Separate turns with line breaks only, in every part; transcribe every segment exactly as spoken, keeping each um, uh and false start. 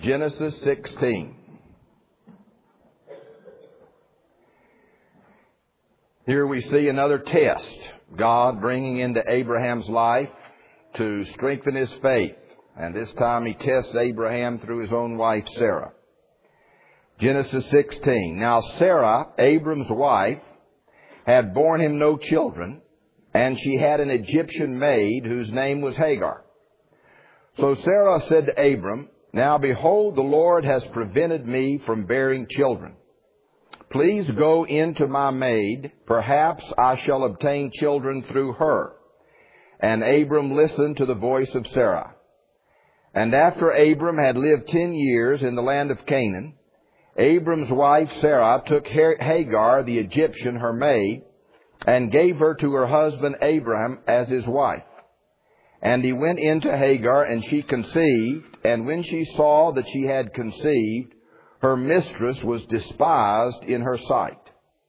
Genesis sixteen. Here we see another test. God bringing into Abraham's life to strengthen his faith. And this time he tests Abraham through his own wife, Sarah. Genesis sixteen. Now Sarah, Abram's wife, had borne him no children, and she had an Egyptian maid whose name was Hagar. So Sarah said to Abram, Now behold, the Lord has prevented me from bearing children. Please go in to my maid. Perhaps I shall obtain children through her. And Abram listened to the voice of Sarah. And after Abram had lived ten years in the land of Canaan, Abram's wife Sarah took Hagar, the Egyptian, her maid, and gave her to her husband Abraham as his wife. And he went in to Hagar, and she conceived, and when she saw that she had conceived, her mistress was despised in her sight.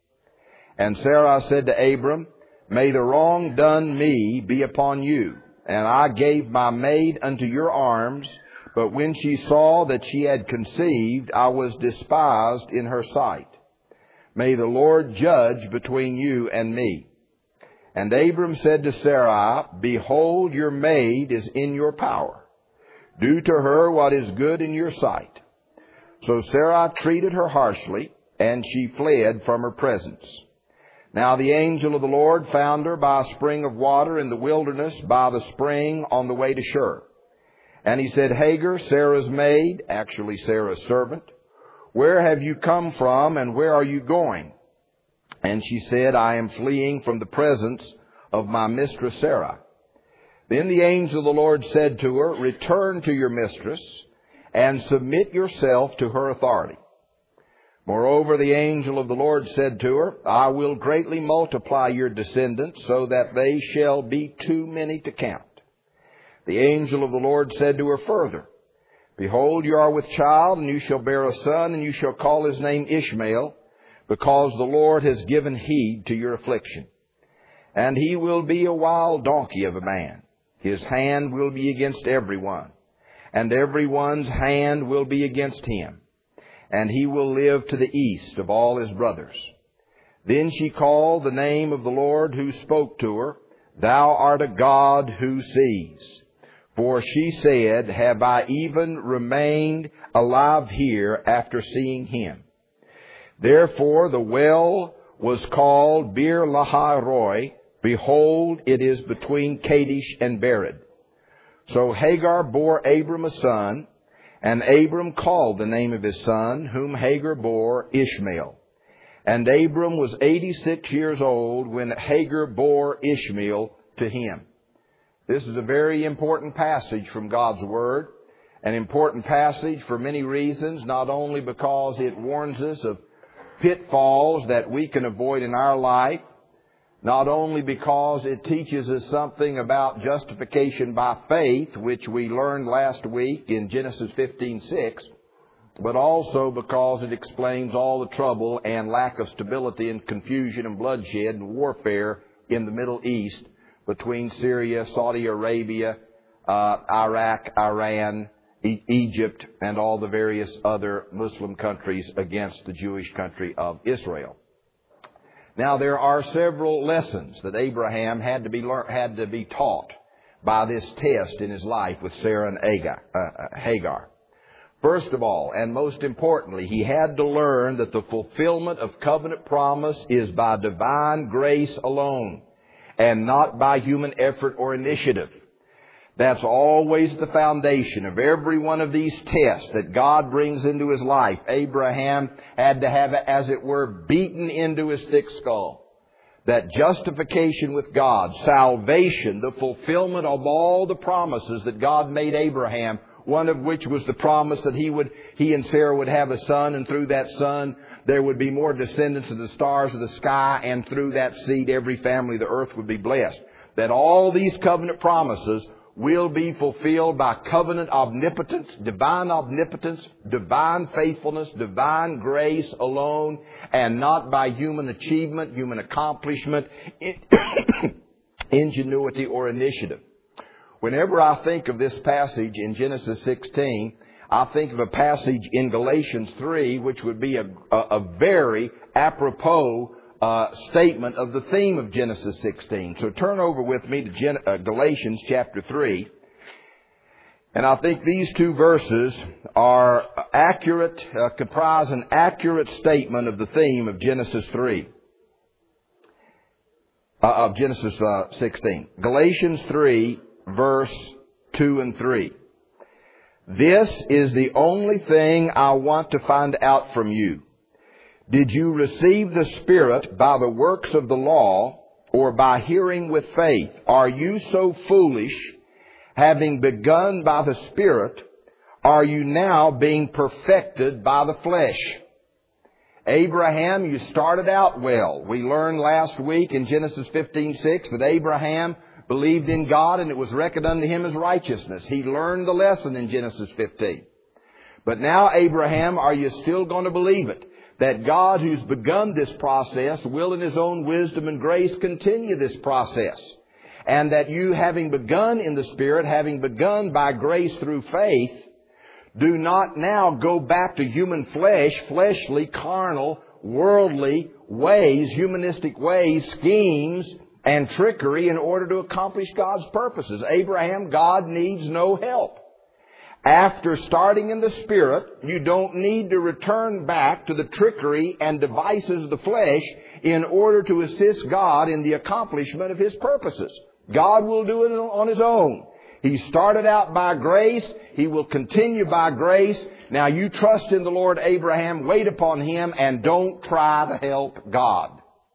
And Sarah said to Abram, May the wrong done me be upon you. And I gave my maid unto your arms, but when she saw that she had conceived, I was despised in her sight. May the Lord judge between you and me. And Abram said to Sarai, Behold, your maid is in your power. Do to her what is good in your sight. So Sarai treated her harshly, and she fled from her presence. Now the angel of the Lord found her by a spring of water in the wilderness, by the spring on the way to Shur. And he said, Hagar, Sarah's maid, actually Sarah's servant, where have you come from, and where are you going? And she said, I am fleeing from the presence of my mistress Sarah. Then the angel of the Lord said to her, Return to your mistress, and submit yourself to her authority. Moreover, the angel of the Lord said to her, I will greatly multiply your descendants, so that they shall be too many to count. The angel of the Lord said to her further, Behold, you are with child, and you shall bear a son, and you shall call his name Ishmael, because the Lord has given heed to your affliction. And he will be a wild donkey of a man. His hand will be against everyone, and everyone's hand will be against him. And he will live to the east of all his brothers. Then she called the name of the Lord who spoke to her, Thou art a God who sees. For she said, Have I even remained alive here after seeing him? Therefore the well was called Beer Lahai Roi. Behold, it is between Kadesh and Bered. So Hagar bore Abram a son, and Abram called the name of his son, whom Hagar bore, Ishmael. And Abram was eighty-six years old when Hagar bore Ishmael to him. This is a very important passage from God's Word. An important passage for many reasons, not only because it warns us of pitfalls that we can avoid in our life, not only because it teaches us something about justification by faith, which we learned last week in Genesis fifteen six, but also because it explains all the trouble and lack of stability and confusion and bloodshed and warfare in the Middle East between Syria, Saudi Arabia, uh, Iraq, Iran, e- Egypt, and all the various other Muslim countries against the Jewish country of Israel. Now, there are several lessons that Abraham had to be learned, had to be taught by this test in his life with Sarah and Agar, uh, Hagar. First of all, and most importantly, he had to learn that the fulfillment of covenant promise is by divine grace alone, and not by human effort or initiative. That's always the foundation of every one of these tests that God brings into his life. Abraham had to have it, as it were, beaten into his thick skull. That justification with God, salvation, the fulfillment of all the promises that God made Abraham, one of which was the promise that he would, he and Sarah would have a son, and through that son there would be more descendants of the stars of the sky, and through that seed every family of the earth would be blessed. That all these covenant promises will be fulfilled by covenant omnipotence, divine omnipotence, divine faithfulness, divine grace alone, and not by human achievement, human accomplishment, ingenuity, or initiative. Whenever I think of this passage in Genesis sixteen, I think of a passage in Galatians three, which would be a, a, a very apropos uh, statement of the theme of Genesis sixteen. So turn over with me to Gen- uh, Galatians chapter three. And I think these two verses are accurate, uh, comprise an accurate statement of the theme of Genesis three. Uh, of Genesis uh, sixteen. Galatians three, verse two and three. This is the only thing I want to find out from you. Did you receive the Spirit by the works of the law or by hearing with faith? Are you so foolish? Having begun by the Spirit, are you now being perfected by the flesh? Abraham, you started out well. We learned last week in Genesis fifteen six that Abraham believed in God and it was reckoned unto him as righteousness. He learned the lesson in Genesis fifteen. But now, Abraham, are you still going to believe it? That God, who's begun this process, will in His own wisdom and grace continue this process. And that you, having begun in the Spirit, having begun by grace through faith, do not now go back to human flesh, fleshly, carnal, worldly ways, humanistic ways, schemes, and trickery in order to accomplish God's purposes. Abraham, God needs no help. After starting in the Spirit, you don't need to return back to the trickery and devices of the flesh in order to assist God in the accomplishment of His purposes. God will do it on His own. He started out by grace. He will continue by grace. Now you trust in the Lord, Abraham. Wait upon Him and don't try to help God.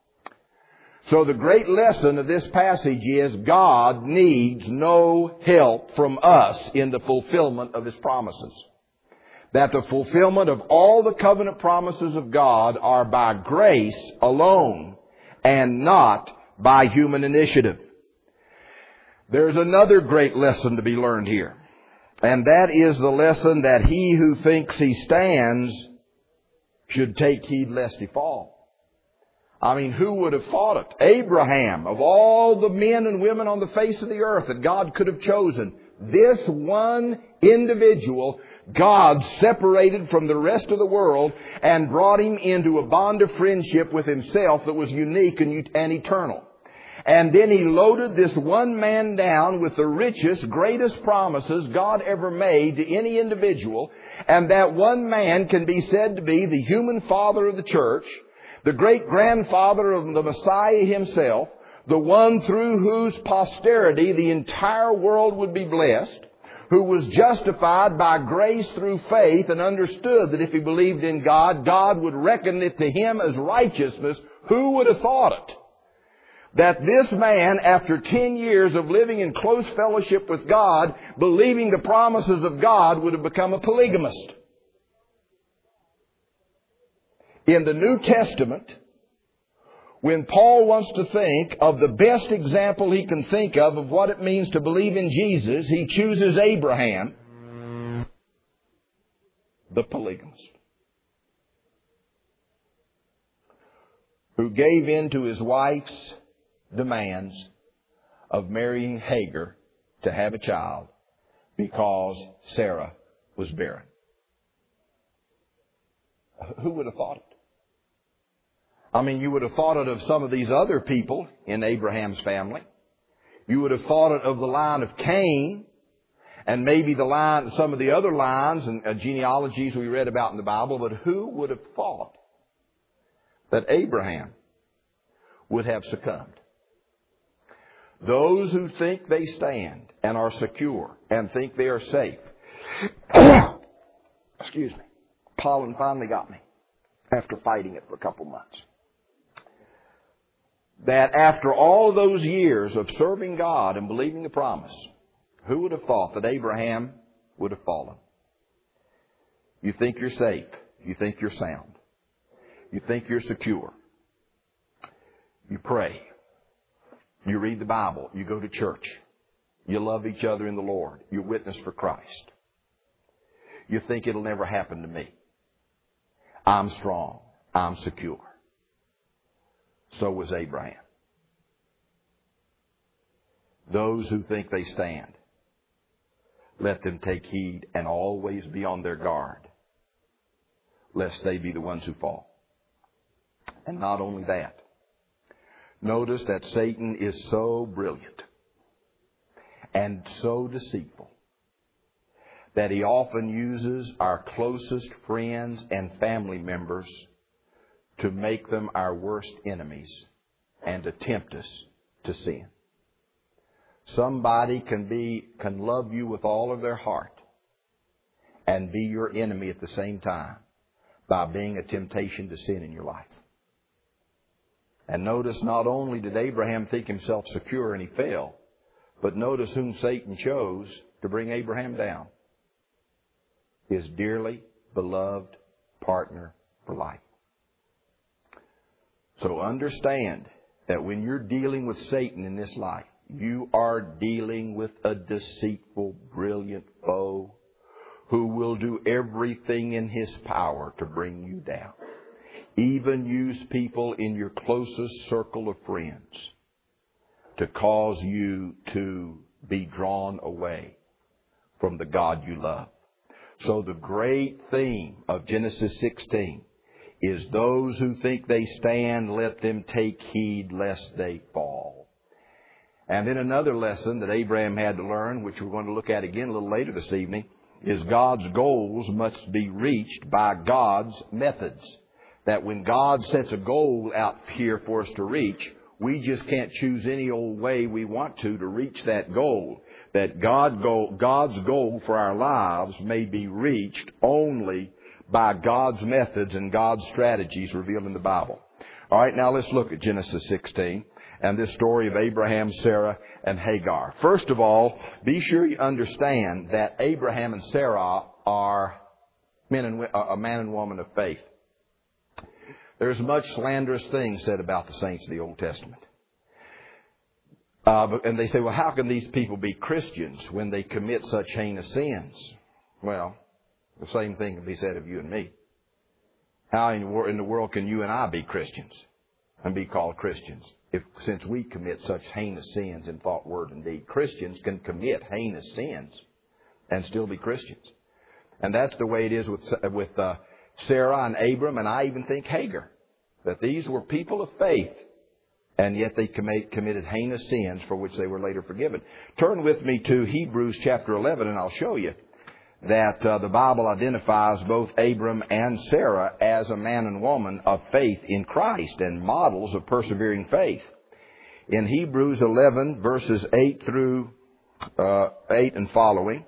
So the great lesson of this passage is God needs no help from us in the fulfillment of His promises. That the fulfillment of all the covenant promises of God are by grace alone and not by human initiative. There's another great lesson to be learned here. And that is the lesson that he who thinks he stands should take heed lest he fall. I mean, who would have thought it? Abraham, of all the men and women on the face of the earth that God could have chosen, this one individual, God separated from the rest of the world and brought him into a bond of friendship with Himself that was unique and eternal. And then He loaded this one man down with the richest, greatest promises God ever made to any individual. And that one man can be said to be the human father of the church, the great-grandfather of the Messiah Himself, the one through whose posterity the entire world would be blessed, who was justified by grace through faith and understood that if he believed in God, God would reckon it to him as righteousness. Who would have thought it? That this man, after ten years of living in close fellowship with God, believing the promises of God, would have become a polygamist. In the New Testament, when Paul wants to think of the best example he can think of of what it means to believe in Jesus, he chooses Abraham, the polygamist, who gave in to his wife's demands of marrying Hagar to have a child because Sarah was barren. Who would have thought it? I mean, you would have thought it of some of these other people in Abraham's family. You would have thought it of the line of Cain and maybe the line, some of the other lines and uh, genealogies we read about in the Bible. But who would have thought that Abraham would have succumbed? Those who think they stand and are secure and think they are safe. Excuse me. Pollen finally got me after fighting it for a couple months. That after all those years of serving God and believing the promise, who would have thought that Abraham would have fallen? You think you're safe. You think you're sound. You think you're secure. You pray. You read the Bible. You go to church. You love each other in the Lord. You witness for Christ. You think it'll never happen to me. I'm strong. I'm secure. So was Abraham. Those who think they stand, let them take heed and always be on their guard, lest they be the ones who fall. And not only that, notice that Satan is so brilliant and so deceitful that he often uses our closest friends and family members to make them our worst enemies and to tempt us to sin. Somebody can be, can love you with all of their heart and be your enemy at the same time by being a temptation to sin in your life. And notice, not only did Abraham think himself secure and he fell, but notice whom Satan chose to bring Abraham down. His dearly beloved partner for life. So understand that when you're dealing with Satan in this life, you are dealing with a deceitful, brilliant foe who will do everything in his power to bring you down. Even use people in your closest circle of friends to cause you to be drawn away from the God you love. So the great theme of Genesis sixteen is those who think they stand, let them take heed lest they fall. And then another lesson that Abraham had to learn, which we're going to look at again a little later this evening, is God's goals must be reached by God's methods. That when God sets a goal out here for us to reach, we just can't choose any old way we want to to reach that goal. That God goal, God's goal for our lives may be reached only by God's methods and God's strategies revealed in the Bible. All right, now let's look at Genesis sixteen and this story of Abraham, Sarah, and Hagar. First of all, be sure you understand that Abraham and Sarah are men and, a man and woman of faith. There's much slanderous things said about the saints of the Old Testament. Uh, and they say, well, how can these people be Christians when they commit such heinous sins? Well, the same thing can be said of you and me. How in the world can you and I be Christians and be called Christians if, since we commit such heinous sins in thought, word, and deed? Christians can commit heinous sins and still be Christians. And that's the way it is with, with uh, Sarah and Abram, and I even think Hagar, that these were people of faith, and yet they commit, committed heinous sins for which they were later forgiven. Turn with me to Hebrews chapter eleven, and I'll show you that uh, the Bible identifies both Abram and Sarah as a man and woman of faith in Christ and models of persevering faith. In Hebrews eleven, verses eight through uh, eight and following,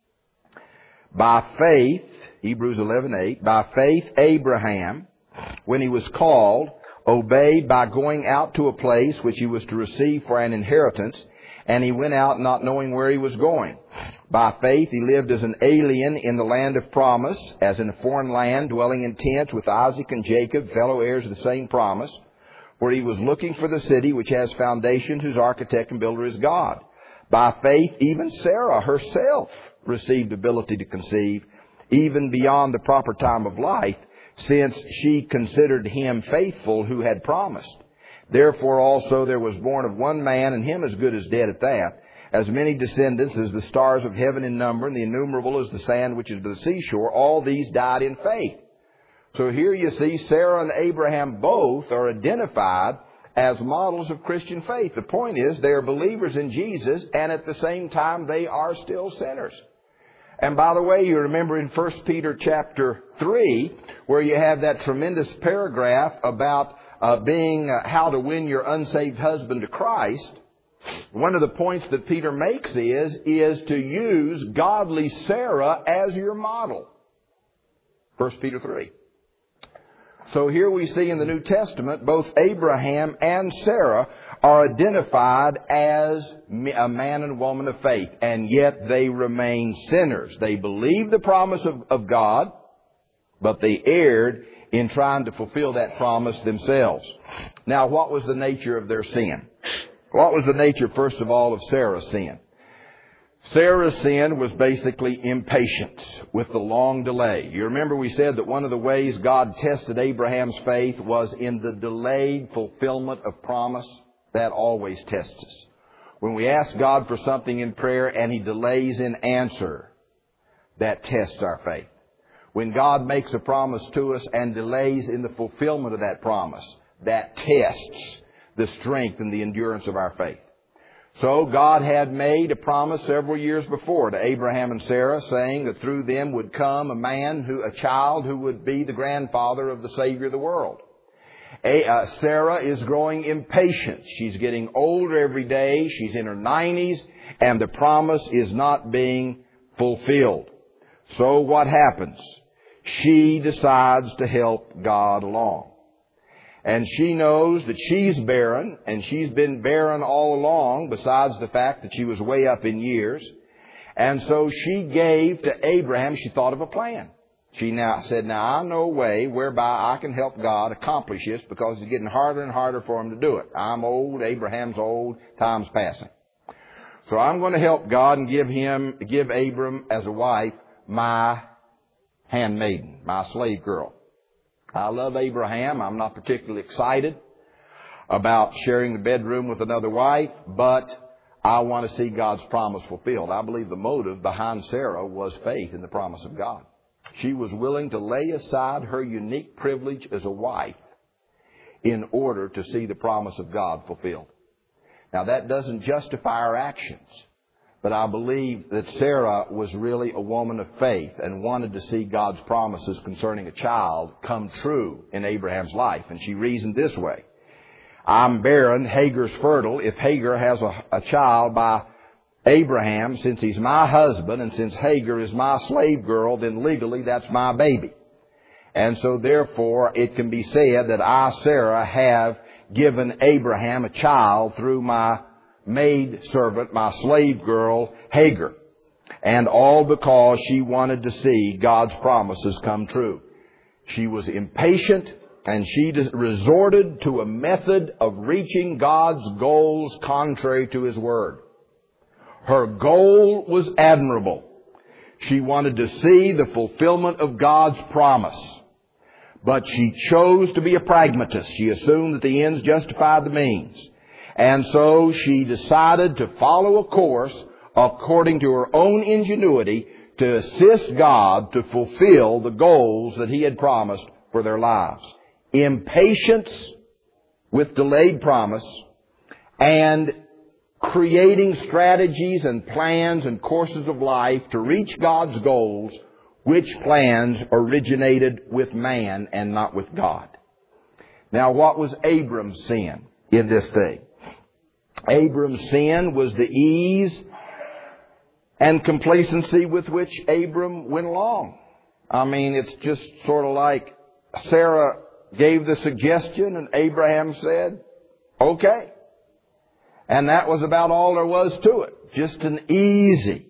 by faith, Hebrews eleven eight, by faith Abraham, when he was called, obeyed by going out to a place which he was to receive for an inheritance, and he went out not knowing where he was going. By faith he lived as an alien in the land of promise, as in a foreign land, dwelling in tents with Isaac and Jacob, fellow heirs of the same promise, where he was looking for the city which has foundations, whose architect and builder is God. By faith even Sarah herself received ability to conceive, even beyond the proper time of life, since she considered him faithful who had promised. Therefore also there was born of one man, and him as good as dead at that, as many descendants as the stars of heaven in number, and the innumerable as the sand which is by the seashore. All these died in faith. So here you see Sarah and Abraham both are identified as models of Christian faith. The point is they are believers in Jesus, and at the same time they are still sinners. And by the way, you remember in First Peter chapter three, where you have that tremendous paragraph about uh, being uh, how to win your unsaved husband to Christ. One of the points that Peter makes is, is to use godly Sarah as your model. First Peter three. So here we see in the New Testament, both Abraham and Sarah are identified as a man and woman of faith, and yet they remain sinners. They believed the promise of, of God, but they erred in trying to fulfill that promise themselves. Now, what was the nature of their sin? What was the nature, first of all, of Sarah's sin? Sarah's sin was basically impatience with the long delay. You remember we said that one of the ways God tested Abraham's faith was in the delayed fulfillment of promise. That always tests us. When we ask God for something in prayer and He delays in answer, that tests our faith. When God makes a promise to us and delays in the fulfillment of that promise, that tests the strength and the endurance of our faith. So God had made a promise several years before to Abraham and Sarah, saying that through them would come a man, who, a child who would be the grandfather of the Savior of the world. A, uh, Sarah is growing impatient. She's getting older every day. She's in her nineties, and the promise is not being fulfilled. So what happens? She decides to help God along. And she knows that she's barren, and she's been barren all along, besides the fact that she was way up in years. And so she gave to Abraham, she thought of a plan. She now said, now I know a way whereby I can help God accomplish this, because it's getting harder and harder for him to do it. I'm old, Abraham's old, time's passing. So I'm going to help God and give him, give Abram as a wife my handmaiden, my slave girl. I love Abraham. I'm not particularly excited about sharing the bedroom with another wife, but I want to see God's promise fulfilled. I believe the motive behind Sarah was faith in the promise of God. She was willing to lay aside her unique privilege as a wife in order to see the promise of God fulfilled. Now, that doesn't justify our actions, but I believe that Sarah was really a woman of faith and wanted to see God's promises concerning a child come true in Abraham's life. And she reasoned this way: I'm barren, Hagar's fertile. If Hagar has a, a child by Abraham, since he's my husband and since Hagar is my slave girl, then legally that's my baby. And so therefore it can be said that I, Sarah, have given Abraham a child through my maid servant, my slave girl, Hagar. And all because she wanted to see God's promises come true. She was impatient, and she resorted to a method of reaching God's goals contrary to His Word. Her goal was admirable. She wanted to see the fulfillment of God's promise. But she chose to be a pragmatist. She assumed that the ends justified the means. And so she decided to follow a course according to her own ingenuity to assist God to fulfill the goals that He had promised for their lives. Impatience with delayed promise, and creating strategies and plans and courses of life to reach God's goals, which plans originated with man and not with God. Now, what was Abram's sin in this thing? Abram's sin was the ease and complacency with which Abram went along. I mean, it's just sort of like Sarah gave the suggestion and Abraham said, okay. And that was about all there was to it. Just an easy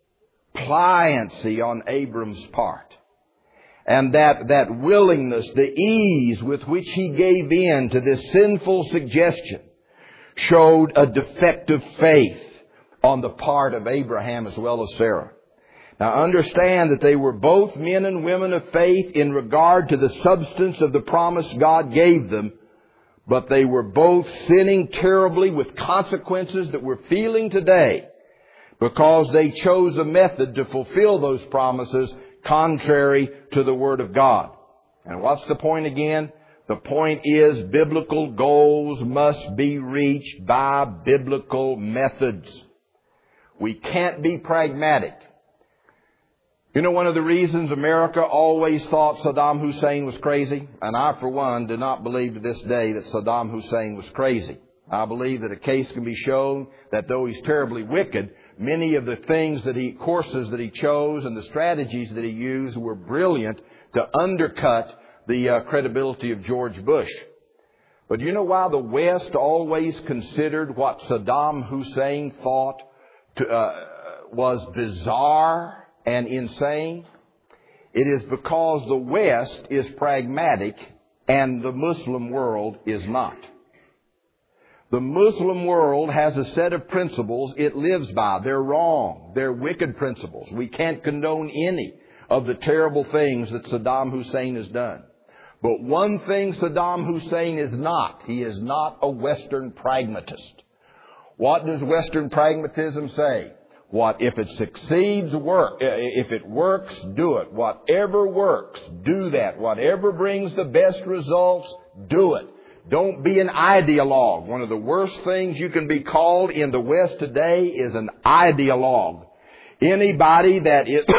pliancy on Abram's part. And that, that willingness, the ease with which he gave in to this sinful suggestion showed a defective faith on the part of Abraham as well as Sarah. Now understand that they were both men and women of faith in regard to the substance of the promise God gave them, but they were both sinning terribly with consequences that we're feeling today because they chose a method to fulfill those promises contrary to the Word of God. And what's the point again? The point is biblical goals must be reached by biblical methods. We can't be pragmatic. You know, one of the reasons America always thought Saddam Hussein was crazy, and I, for one, do not believe to this day that Saddam Hussein was crazy. I believe that a case can be shown that though he's terribly wicked, many of the things that he, courses that he chose and the strategies that he used were brilliant to undercut the uh, credibility of George Bush. But you know why the West always considered what Saddam Hussein thought to, uh, was bizarre and insane? It is because the West is pragmatic and the Muslim world is not. The Muslim world has a set of principles it lives by. They're wrong. They're wicked principles. We can't condone any of the terrible things that Saddam Hussein has done. But one thing Saddam Hussein is not, he is not a Western pragmatist. What does Western pragmatism say? What if it succeeds, work. If it works, do it. Whatever works, do that. Whatever brings the best results, do it. Don't be an ideologue. One of the worst things you can be called in the West today is an ideologue. Anybody that is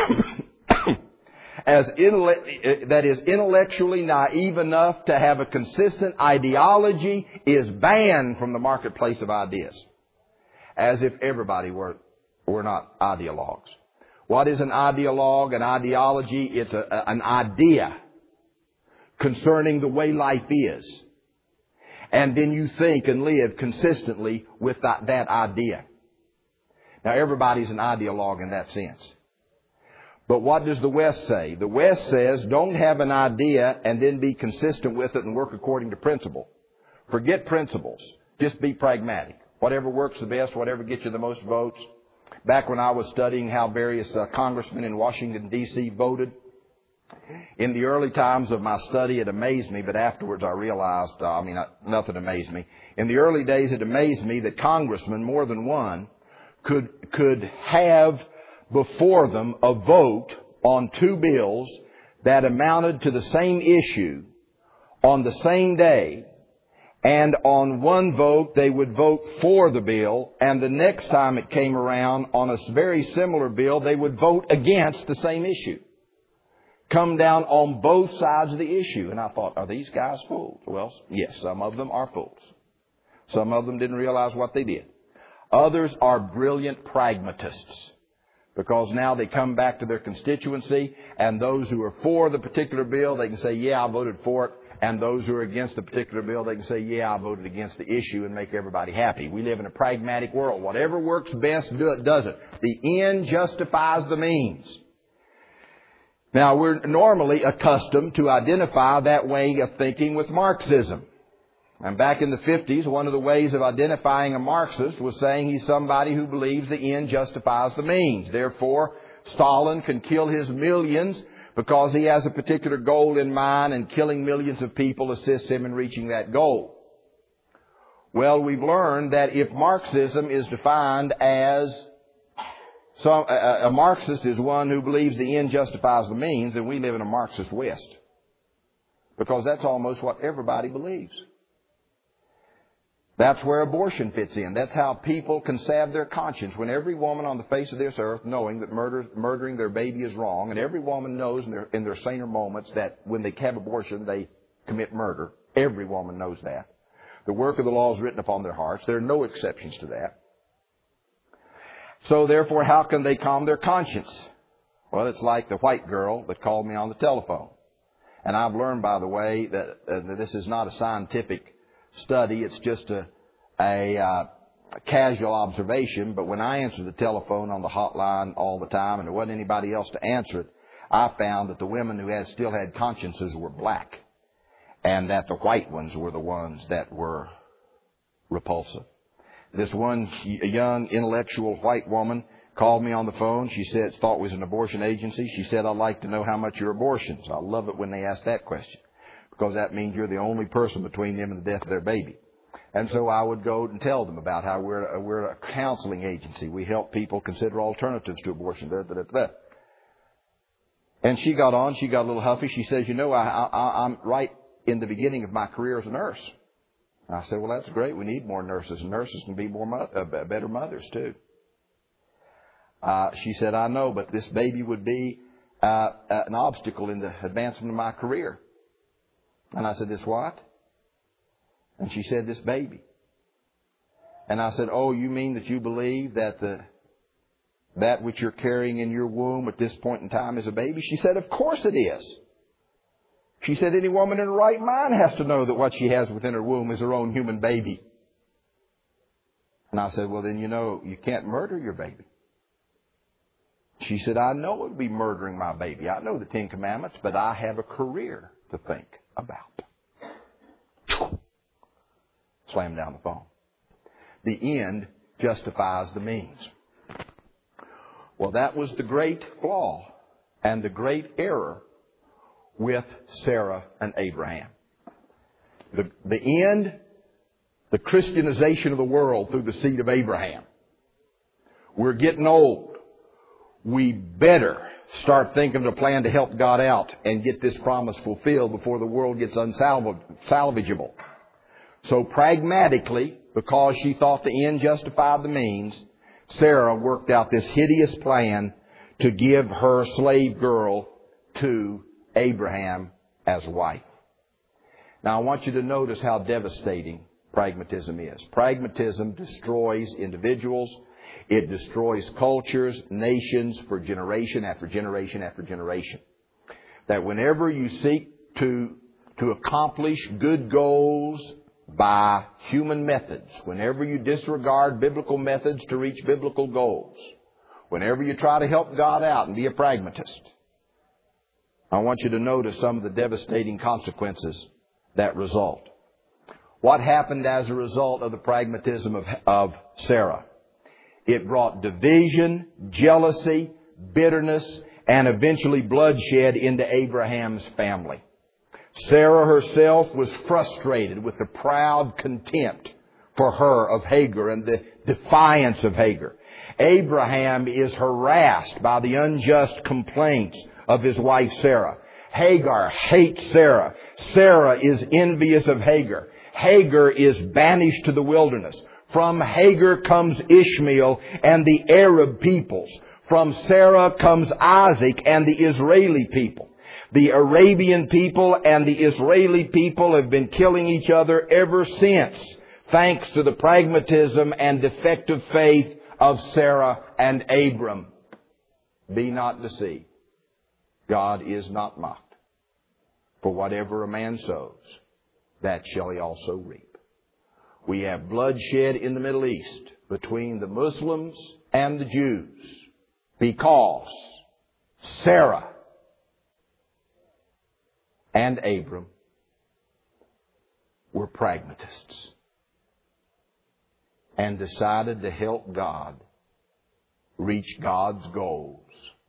as intellect, that is intellectually naive enough to have a consistent ideology is banned from the marketplace of ideas. As if everybody were, were not ideologues. What is an ideologue? An ideology, it's a, a, an idea concerning the way life is. And then you think and live consistently with that, that idea. Now, everybody's an ideologue in that sense. But what does the West say? The West says, don't have an idea and then be consistent with it and work according to principle. Forget principles. Just be pragmatic. Whatever works the best, whatever gets you the most votes. Back when I was studying how various uh, congressmen in Washington, D C voted, in the early times of my study, it amazed me, but afterwards I realized, uh, I mean, nothing amazed me. In the early days, it amazed me that congressmen, more than one, could, could have before them a vote on two bills that amounted to the same issue on the same day. And on one vote, they would vote for the bill. And the next time it came around on a very similar bill, they would vote against the same issue. Come down on both sides of the issue. And I thought, are these guys fools? Well, yes, some of them are fools. Some of them didn't realize what they did. Others are brilliant pragmatists. Because now they come back to their constituency, and those who are for the particular bill, they can say, yeah, I voted for it. And those who are against the particular bill, they can say, yeah, I voted against the issue, and make everybody happy. We live in a pragmatic world. Whatever works best, do it, does it. The end justifies the means. Now, we're normally accustomed to identify that way of thinking with Marxism. And back in the fifties, one of the ways of identifying a Marxist was saying he's somebody who believes the end justifies the means. Therefore, Stalin can kill his millions because he has a particular goal in mind, and killing millions of people assists him in reaching that goal. Well, we've learned that if Marxism is defined as some, a, a Marxist is one who believes the end justifies the means, then we live in a Marxist West. Because that's almost what everybody believes. That's where abortion fits in. That's how people can salve their conscience. When every woman on the face of this earth knowing that murder, murdering their baby is wrong, and every woman knows in their, in their saner moments that when they have abortion, they commit murder. Every woman knows that. The work of the law is written upon their hearts. There are no exceptions to that. So therefore, how can they calm their conscience? Well, it's like the white girl that called me on the telephone. And I've learned, by the way, that, uh, that this is not a scientific study. It's just a, a, uh, a casual observation. But when I answered the telephone on the hotline all the time and there wasn't anybody else to answer it, I found that the women who had still had consciences were black, and that the white ones were the ones that were repulsive. This one young intellectual white woman called me on the phone. She said, thought it was an abortion agency. She said, I'd like to know how much your abortions. I love it when they ask that question, because that means you're the only person between them and the death of their baby. And so I would go and tell them about how we're a, we're a counseling agency. We help people consider alternatives to abortion. Da, da, da, da. And she got on. She got a little huffy. She says, you know, I, I, I'm right in the beginning of my career as a nurse. And I said, well, that's great. We need more nurses. And nurses can be more mo- uh, better mothers, too. Uh, she said, I know, but this baby would be uh, an obstacle in the advancement of my career. And I said, this what? And she said, this baby. And I said, oh, you mean that you believe that the that which you're carrying in your womb at this point in time is a baby? She said, of course it is. She said, any woman in her right mind has to know that what she has within her womb is her own human baby. And I said, well, then, you know, you can't murder your baby. She said, I know it would be murdering my baby. I know the Ten Commandments, but I have a career to think about. Slam down the phone. The end justifies the means. Well, that was the great flaw and the great error with Sarah and Abraham. The, the end the Christianization of the world through the seed of Abraham. We're getting old. We better start thinking of a plan to help God out and get this promise fulfilled before the world gets unsalvageable. So pragmatically, because she thought the end justified the means, Sarah worked out this hideous plan to give her slave girl to Abraham as wife. Now I want you to notice how devastating pragmatism is. Pragmatism destroys individuals. It destroys cultures, nations for generation after generation after generation. That whenever you seek to, to accomplish good goals by human methods, whenever you disregard biblical methods to reach biblical goals, whenever you try to help God out and be a pragmatist, I want you to notice some of the devastating consequences that result. What happened as a result of the pragmatism of, of Sarah? It brought division, jealousy, bitterness, and eventually bloodshed into Abraham's family. Sarah herself was frustrated with the proud contempt for her of Hagar and the defiance of Hagar. Abraham is harassed by the unjust complaints of his wife Sarah. Hagar hates Sarah. Sarah is envious of Hagar. Hagar is banished to the wilderness. From Hagar comes Ishmael and the Arab peoples. From Sarah comes Isaac and the Israeli people. The Arabian people and the Israeli people have been killing each other ever since, thanks to the pragmatism and defective faith of Sarah and Abram. Be not deceived. God is not mocked. For whatever a man sows, that shall he also reap. We have bloodshed in the Middle East between the Muslims and the Jews because Sarah and Abram were pragmatists and decided to help God reach God's goals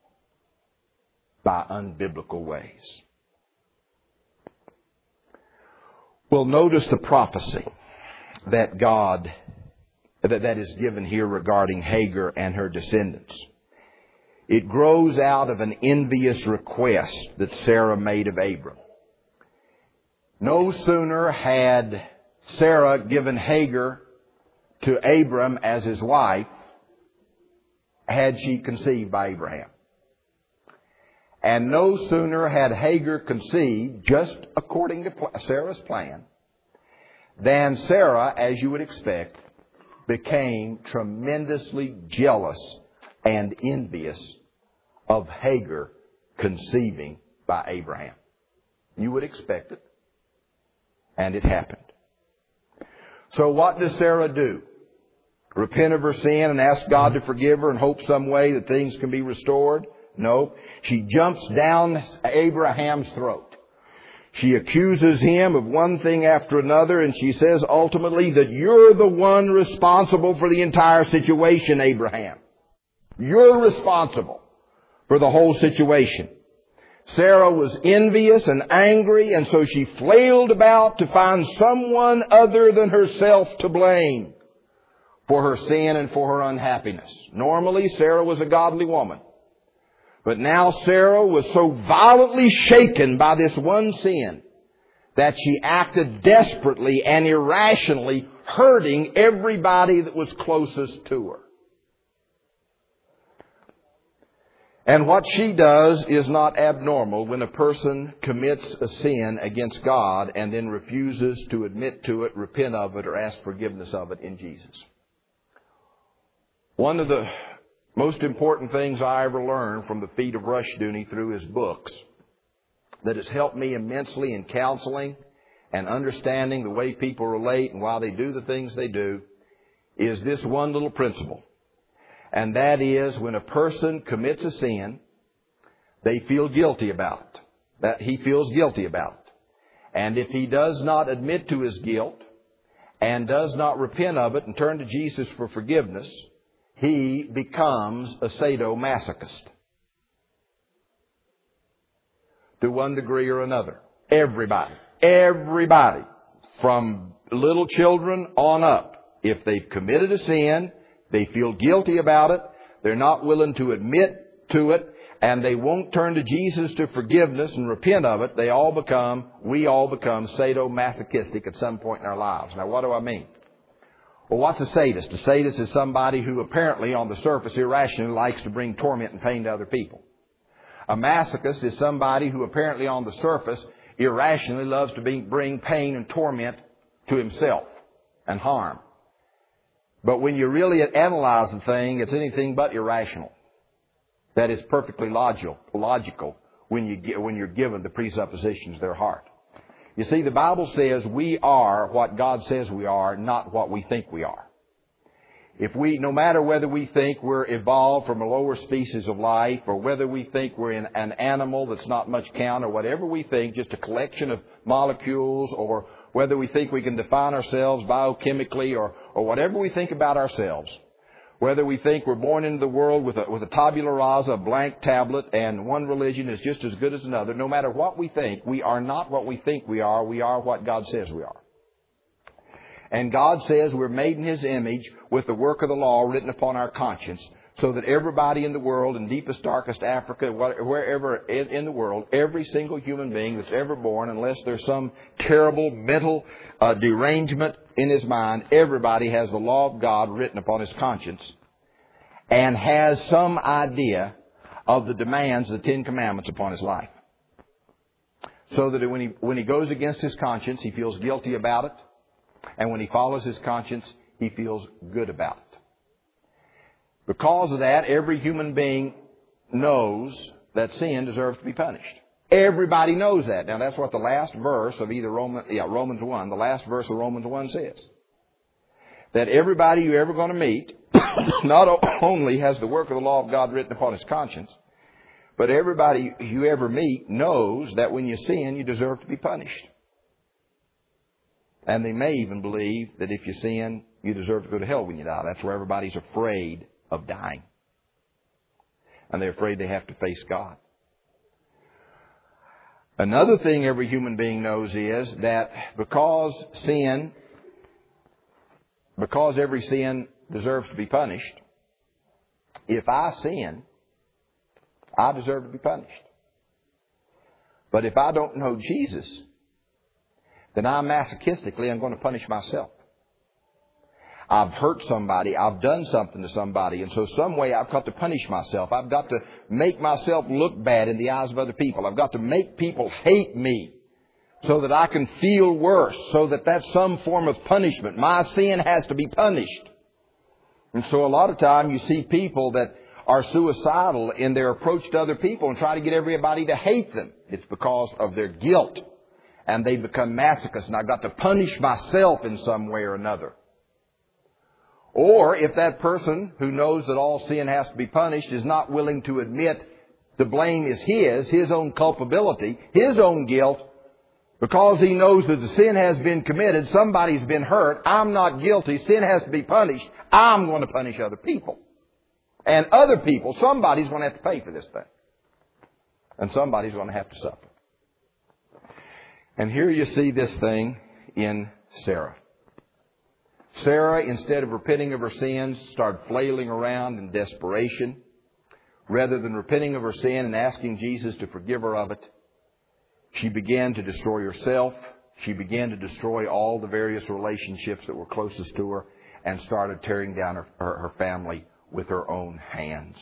by unbiblical ways. Well, notice the prophecy that God, that, that is given here regarding Hagar and her descendants. It grows out of an envious request that Sarah made of Abram. No sooner had Sarah given Hagar to Abram as his wife, had she conceived by Abraham. And no sooner had Hagar conceived, just according to Sarah's plan, than Sarah, as you would expect, became tremendously jealous and envious of Hagar conceiving by Abraham. You would expect it. And it happened. So what does Sarah do? Repent of her sin and ask God to forgive her and hope some way that things can be restored? No. She jumps down Abraham's throat. She accuses him of one thing after another, and she says ultimately that you're the one responsible for the entire situation, Abraham. You're responsible for the whole situation. Sarah was envious and angry, and so she flailed about to find someone other than herself to blame for her sin and for her unhappiness. Normally, Sarah was a godly woman. But now Sarah was so violently shaken by this one sin that she acted desperately and irrationally, hurting everybody that was closest to her. And what she does is not abnormal when a person commits a sin against God and then refuses to admit to it, repent of it, or ask forgiveness of it in Jesus. One of the most important things I ever learned from the feet of Rushdoony through his books that has helped me immensely in counseling and understanding the way people relate and why they do the things they do is this one little principle. And that is, when a person commits a sin, they feel guilty about it. That he feels guilty about it. And if he does not admit to his guilt and does not repent of it and turn to Jesus for forgiveness, he becomes a sadomasochist. To one degree or another. Everybody. Everybody from little children on up. If they've committed a sin, they feel guilty about it, they're not willing to admit to it, and they won't turn to Jesus to forgiveness and repent of it, they all become, we all become sadomasochistic at some point in our lives. Now, what do I mean? Well, what's a sadist? A sadist is somebody who apparently on the surface irrationally likes to bring torment and pain to other people. A masochist is somebody who apparently on the surface irrationally loves to bring pain and torment to himself and harm. But when you really analyze the thing, it's anything but irrational. That is perfectly logical, logical when, you, when you're given the presuppositions of their heart. You see, the Bible says we are what God says we are, not what we think we are. If we, no matter whether we think we're evolved from a lower species of life, or whether we think we're in an animal that's not much count, or whatever we think, just a collection of molecules, or whether we think we can define ourselves biochemically, or, or whatever we think about ourselves, whether we think we're born into the world with a, with a tabula rasa, a blank tablet, and one religion is just as good as another, no matter what we think, we are not what we think we are. We are what God says we are. And God says we're made in His image with the work of the law written upon our conscience, so that everybody in the world, in deepest, darkest Africa, wherever in the world, every single human being that's ever born, unless there's some terrible mental uh, derangement in his mind, everybody has the law of God written upon his conscience and has some idea of the demands of the Ten Commandments upon his life. So that when he, when he goes against his conscience, he feels guilty about it. And when he follows his conscience, he feels good about it. Because of that, every human being knows that sin deserves to be punished. Everybody knows that. Now, that's what the last verse of either Roman, yeah, Romans one, the last verse of Romans one says. That everybody you're ever going to meet not only has the work of the law of God written upon his conscience, but everybody you ever meet knows that when you sin, you deserve to be punished. And they may even believe that if you sin, you deserve to go to hell when you die. That's where everybody's afraid of dying. And they're afraid they have to face God. Another thing every human being knows is that because sin, because every sin deserves to be punished, if I sin, I deserve to be punished. But if I don't know Jesus, then I masochistically am going to punish myself. I've hurt somebody. I've done something to somebody. And so some way I've got to punish myself. I've got to make myself look bad in the eyes of other people. I've got to make people hate me so that I can feel worse, so that that's some form of punishment. My sin has to be punished. And so a lot of time you see people that are suicidal in their approach to other people and try to get everybody to hate them. It's because of their guilt. And they become masochists, and I've got to punish myself in some way or another. Or if that person who knows that all sin has to be punished is not willing to admit the blame is his, his own culpability, his own guilt, because he knows that the sin has been committed, somebody's been hurt, I'm not guilty, sin has to be punished, I'm going to punish other people. And other people, somebody's going to have to pay for this thing. And somebody's going to have to suffer. And here you see this thing in Sarah. Sarah, instead of repenting of her sins, started flailing around in desperation. Rather than repenting of her sin and asking Jesus to forgive her of it, she began to destroy herself. She began to destroy all the various relationships that were closest to her and started tearing down her, her, her family with her own hands.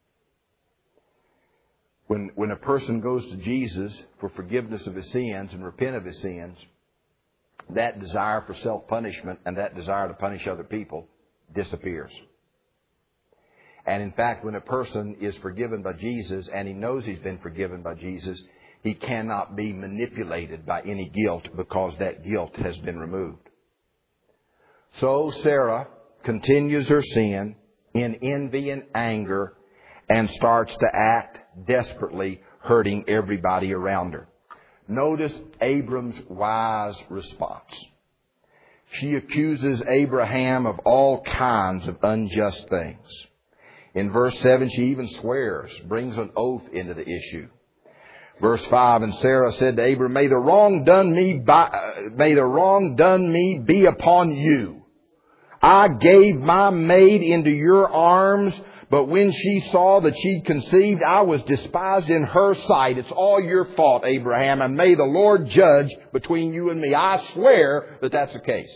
When, when a person goes to Jesus for forgiveness of his sins and repent of his sins, that desire for self-punishment and that desire to punish other people disappears. And in fact, when a person is forgiven by Jesus and he knows he's been forgiven by Jesus, he cannot be manipulated by any guilt because that guilt has been removed. So Sarah continues her sin in envy and anger and starts to act desperately, hurting everybody around her. Notice Abram's wise response. She accuses Abraham of all kinds of unjust things. In verse seven, she even swears, brings an oath into the issue. Verse five, and Sarah said to Abram, May the wrong done me by, uh, may the wrong done me be upon you. I gave my maid into your arms, but when she saw that she'd conceived, I was despised in her sight. It's all your fault, Abraham, and may the Lord judge between you and me. I swear that that's the case.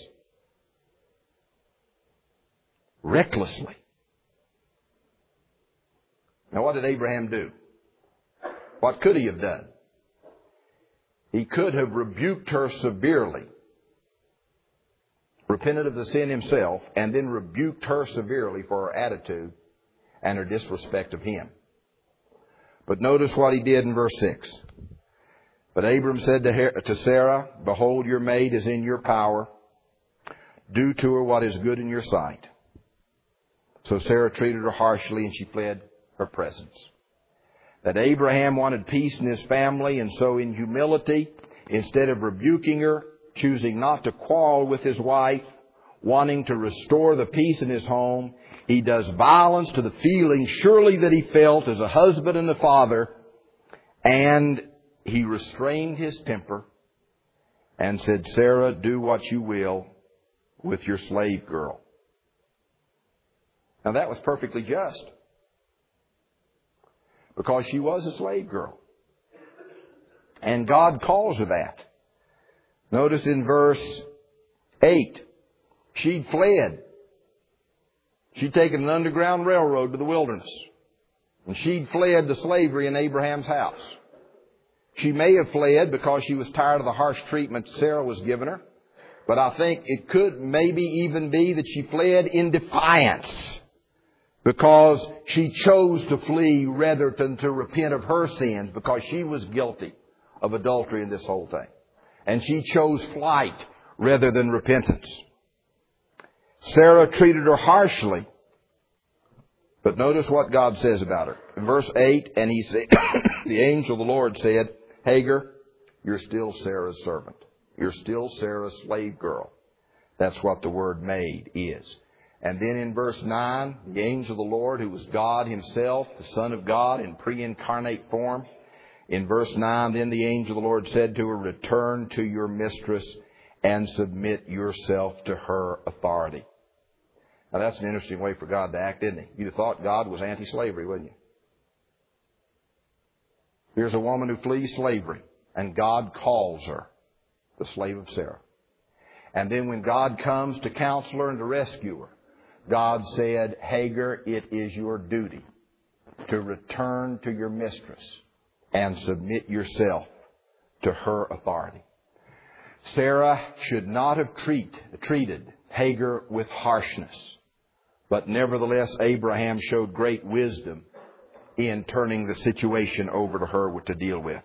Recklessly. Now what did Abraham do? What could he have done? He could have rebuked her severely, repented of the sin himself, and then rebuked her severely for her attitude and her disrespect of him. But notice what he did in verse six. But Abram said to Sarah, Behold, your maid is in your power. Do to her what is good in your sight. So Sarah treated her harshly, and she fled her presence. That Abraham wanted peace in his family, and so in humility, instead of rebuking her, choosing not to quarrel with his wife, wanting to restore the peace in his home, he does violence to the feeling surely that he felt as a husband and a father, and he restrained his temper and said, Sarah, do what you will with your slave girl. Now that was perfectly just, because she was a slave girl. And God calls her that. Notice in verse eight, she'd fled. She'd taken an underground railroad to the wilderness. And she'd fled to slavery in Abraham's house. She may have fled because she was tired of the harsh treatment Sarah was giving her. But I think it could maybe even be that she fled in defiance, because she chose to flee rather than to repent of her sins, because she was guilty of adultery in this whole thing. And she chose flight rather than repentance. Sarah treated her harshly. But notice what God says about her. In verse eight, and he said, the angel of the Lord said, Hagar, you're still Sarah's servant. You're still Sarah's slave girl. That's what the word maid is. And then in verse nine, the angel of the Lord, who was God himself, the Son of God in pre-incarnate form. In verse nine, then the angel of the Lord said to her, Return to your mistress and submit yourself to her authority. Now that's an interesting way for God to act, isn't he? You'd have thought God was anti-slavery, wouldn't you? Here's a woman who flees slavery, and God calls her the slave of Sarah. And then when God comes to counsel her and to rescue her, God said, Hagar, it is your duty to return to your mistress and submit yourself to her authority. Sarah should not have treat, treated Hagar with harshness. But nevertheless, Abraham showed great wisdom in turning the situation over to her to deal with.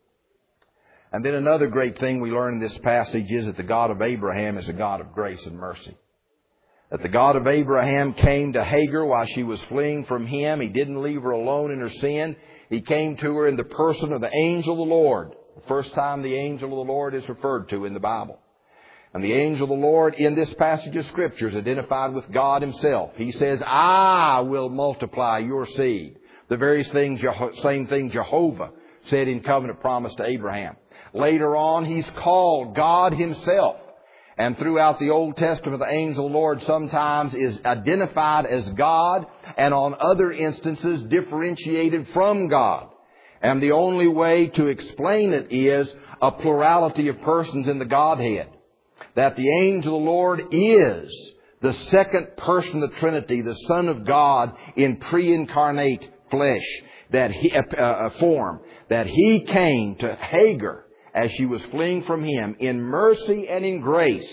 And then another great thing we learn in this passage is that the God of Abraham is a God of grace and mercy. That the God of Abraham came to Hagar while she was fleeing from him. He didn't leave her alone in her sin. He came to her in the person of the angel of the Lord. The first time the angel of the Lord is referred to in the Bible. And the angel of the Lord in this passage of Scripture is identified with God himself. He says, I will multiply your seed. The very thing, same thing Jehovah said in covenant promise to Abraham. Later on, he's called God himself. And throughout the Old Testament, the angel of the Lord sometimes is identified as God, and on other instances differentiated from God. And the only way to explain it is a plurality of persons in the Godhead. That the angel of the Lord is the second person of the Trinity, the Son of God in pre-incarnate flesh, that he, uh, form, that he came to Hagar as she was fleeing from him in mercy and in grace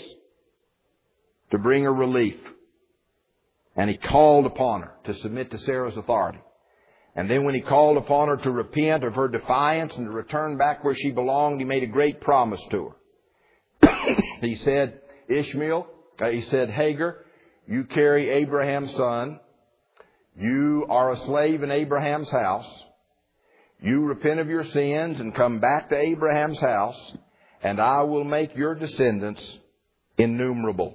to bring her relief. And he called upon her to submit to Sarah's authority. And then when he called upon her to repent of her defiance and to return back where she belonged, he made a great promise to her. He said, Ishmael, uh, he said, Hagar, you carry Abraham's son. You are a slave in Abraham's house. You repent of your sins and come back to Abraham's house, and I will make your descendants innumerable.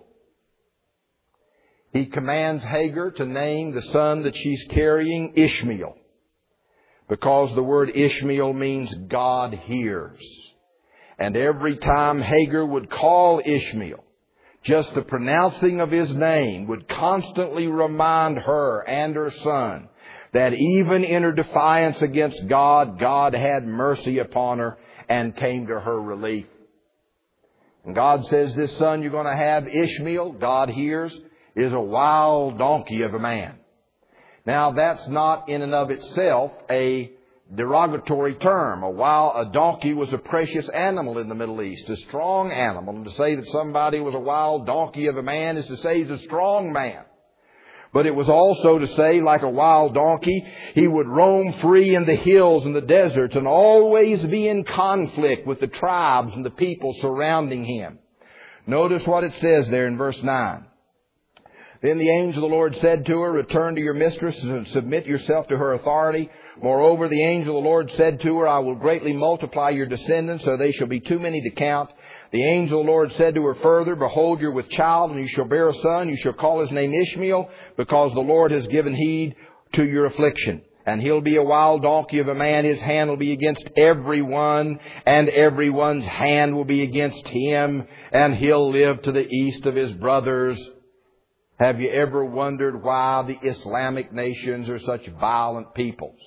He commands Hagar to name the son that she's carrying Ishmael. because the word Ishmael means God hears. And every time Hagar would call Ishmael, just the pronouncing of his name would constantly remind her and her son that even in her defiance against God, God had mercy upon her and came to her relief. And God says, this son you're going to have, Ishmael, God hears, is a wild donkey of a man. Now, that's not in and of itself a derogatory term. A wild, a donkey was a precious animal in the Middle East, a strong animal. And to say that somebody was a wild donkey of a man is to say he's a strong man. But it was also to say, like a wild donkey, he would roam free in the hills and the deserts and always be in conflict with the tribes and the people surrounding him. Notice what it says there in verse nine. Then the angel of the Lord said to her, return to your mistress and submit yourself to her authority. Moreover, the angel of the Lord said to her, I will greatly multiply your descendants, so they shall be too many to count. The angel of the Lord said to her further, behold, you're with child, and you shall bear a son. You shall call his name Ishmael, because the Lord has given heed to your affliction. And he'll be a wild donkey of a man. His hand will be against everyone, and everyone's hand will be against him, and he'll live to the east of his brothers. Have you ever wondered why the Islamic nations are such violent peoples?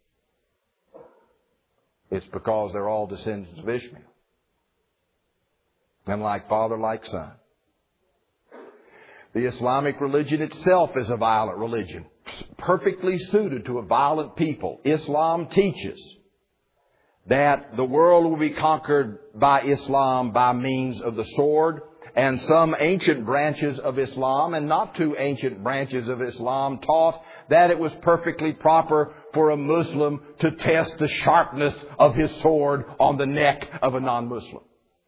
It's because they're all descendants of Ishmael. And like father, like son. The Islamic religion itself is a violent religion, perfectly suited to a violent people. Islam teaches that the world will be conquered by Islam by means of the sword. And some ancient branches of Islam, and not too ancient branches of Islam, taught that it was perfectly proper for a Muslim to test the sharpness of his sword on the neck of a non-Muslim.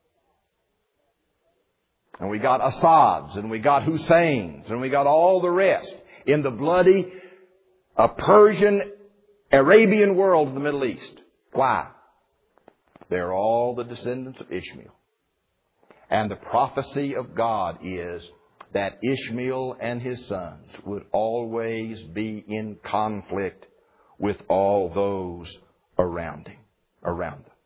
And we got Assads, and we got Husseins, and we got all the rest in the bloody uh, Persian, Arabian world of the Middle East. Why? They're all the descendants of Ishmael. And the prophecy of God is that Ishmael and his sons would always be in conflict with all those around him, around them.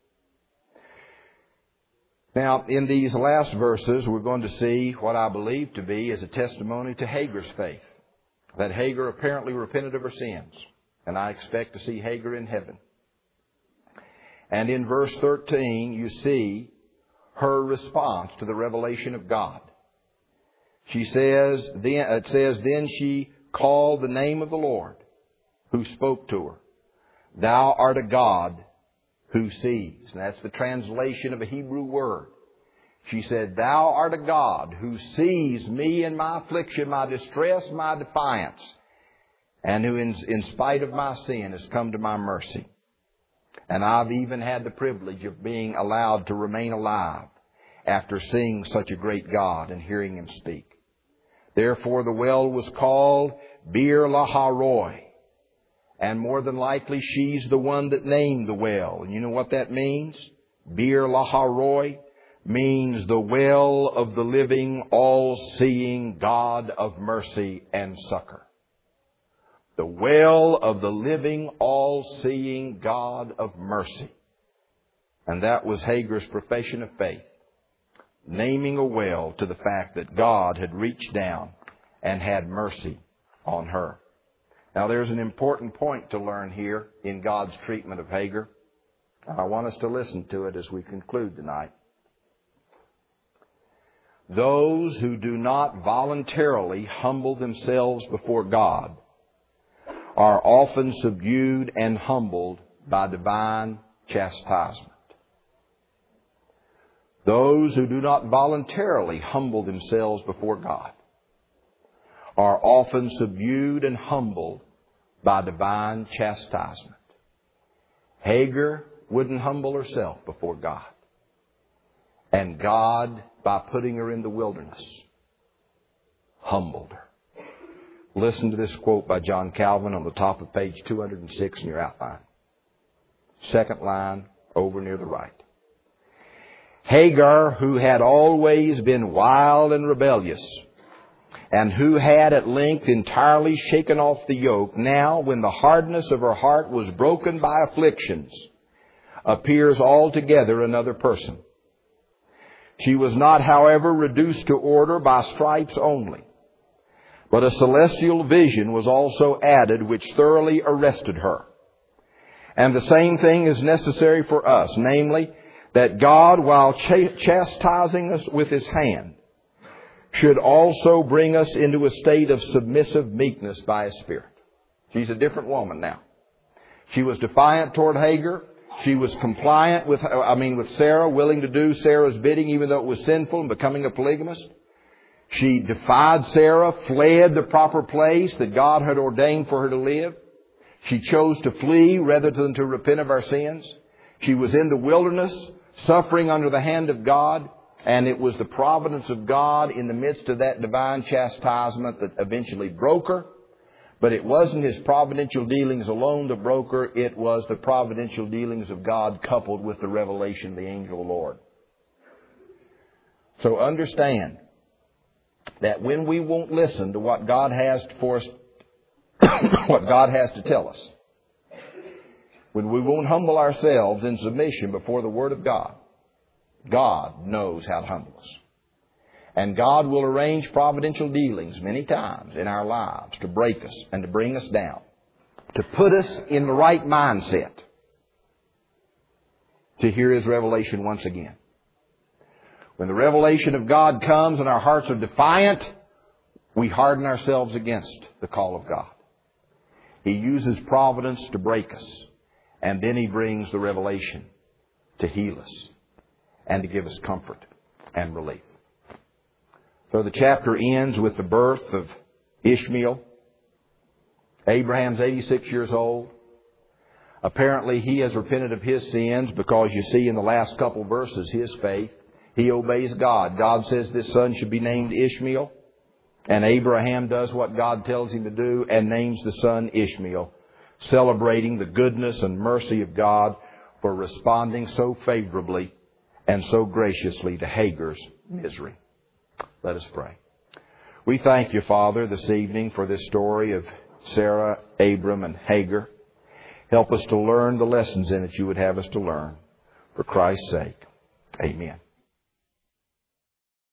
Now, in these last verses, we're going to see what I believe to be as a testimony to Hagar's faith. That Hagar apparently repented of her sins. And I expect to see Hagar in heaven. And in verse thirteen, you see her response to the revelation of God. She says, then, it says, then she called the name of the Lord who spoke to her. Thou art a God who sees. And that's the translation of a Hebrew word. She said, thou art a God who sees me in my affliction, my distress, my defiance, and who in, in spite of my sin has come to my mercy. And I've even had the privilege of being allowed to remain alive after seeing such a great God and hearing Him speak. Therefore the well was called Beer Lahai Roi. And more than likely she's the one that named the well. And you know what that means? Beer Lahai Roi means the well of the living, all-seeing God of mercy and succor. The well of the living, all-seeing God of mercy. And that was Hagar's profession of faith, naming a well to the fact that God had reached down and had mercy on her. Now there's an important point to learn here in God's treatment of Hagar. I want us to listen to it as we conclude tonight. Those who do not voluntarily humble themselves before God are often subdued and humbled by divine chastisement. Those who do not voluntarily humble themselves before God are often subdued and humbled by divine chastisement. Hagar wouldn't humble herself before God. And God, by putting her in the wilderness, humbled her. Listen to this quote by John Calvin on the top of page two hundred six in your outline. Second line over near the right. Hagar, who had always been wild and rebellious, and who had at length entirely shaken off the yoke, now, when the hardness of her heart was broken by afflictions, appears altogether another person. She was not, however, reduced to order by stripes only, but a celestial vision was also added, which thoroughly arrested her. And the same thing is necessary for us, namely, that God, while ch- chastising us with His hand, should also bring us into a state of submissive meekness by His Spirit. She's a different woman now. She was defiant toward Hagar. She was compliant with, I mean, with Sarah, willing to do Sarah's bidding, even though it was sinful, and becoming a polygamist. She defied Sarah, fled the proper place that God had ordained for her to live. She chose to flee rather than to repent of our sins. She was in the wilderness, suffering under the hand of God, and it was the providence of God in the midst of that divine chastisement that eventually broke her. But it wasn't His providential dealings alone that broke her. It was the providential dealings of God coupled with the revelation of the angel of the Lord. So understand that when we won't listen to what God has for us, what God has to tell us, when we won't humble ourselves in submission before the Word of God, God knows how to humble us. And God will arrange providential dealings many times in our lives to break us and to bring us down, to put us in the right mindset to hear His revelation once again. When the revelation of God comes and our hearts are defiant, we harden ourselves against the call of God. He uses providence to break us, and then He brings the revelation to heal us and to give us comfort and relief. So the chapter ends with the birth of Ishmael. Abraham's eighty-six years old. Apparently he has repented of his sins because you see in the last couple verses his faith. He obeys God. God says this son should be named Ishmael. And Abraham does what God tells him to do and names the son Ishmael, celebrating the goodness and mercy of God for responding so favorably and so graciously to Hagar's misery. Let us pray. We thank You, Father, this evening for this story of Sarah, Abram, and Hagar. Help us to learn the lessons in it You would have us to learn. For Christ's sake, amen.